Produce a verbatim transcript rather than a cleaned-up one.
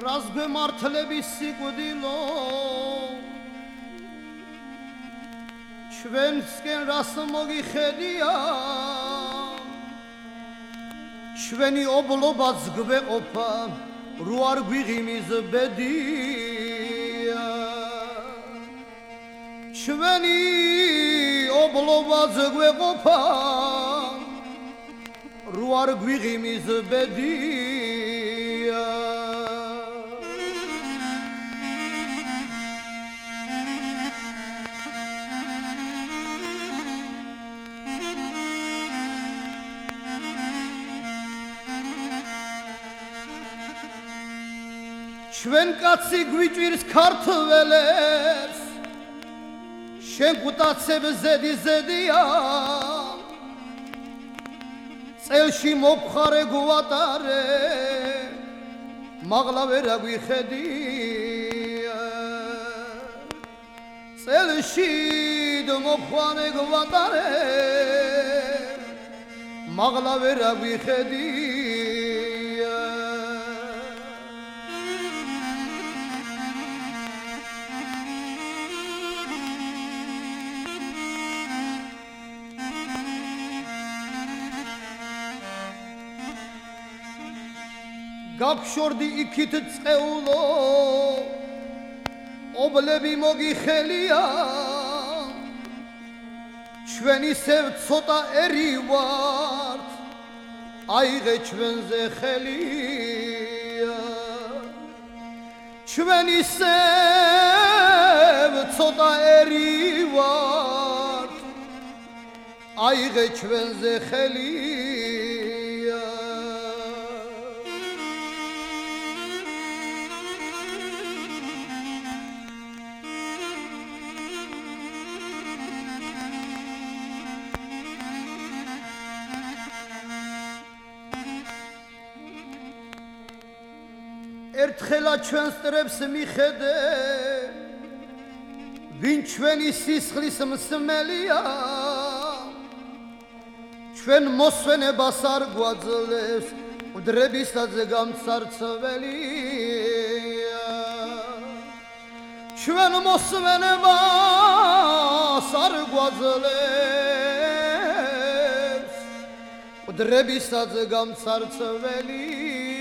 რას გვემართლების სიკვდილო ჩვენსკენ რას მოგიხედია ჩვენი ობლობაც გვეყოფა რო არ გვიღიმის ბედია ჩვენი ობლობაც გვეყოფა რო არ გვიღიმის ბედია ჩვენ კაცი გვიჭირს ქართველებს შენ კუტაცებს ზედი ზედია წელში მოფხარე გვატარე მაღლა ვერ აგვიხედია წელში მოფხარე გვატარე მაღლა ვერ აგვიხედია გაფშორდი იქით წეულო ობლები მოგიხელია ჩვენ ისევ ცოტა ერი ვართ აიღე ჩვენზე ხელია ჩვენ ისევ ცოტა ერი ვართ აიღე ჩვენზე ხელია ერთხელა ჩვენს წრებს მიხედე ვინ ჩვენი სისხლის მსმელია ჩვენ მოსვენებას არ გვაძლევს მდრებისაც გამცარცველია ჩვენ მოსვენებას არ გვაძლევს მდრებისაც გამცარცველია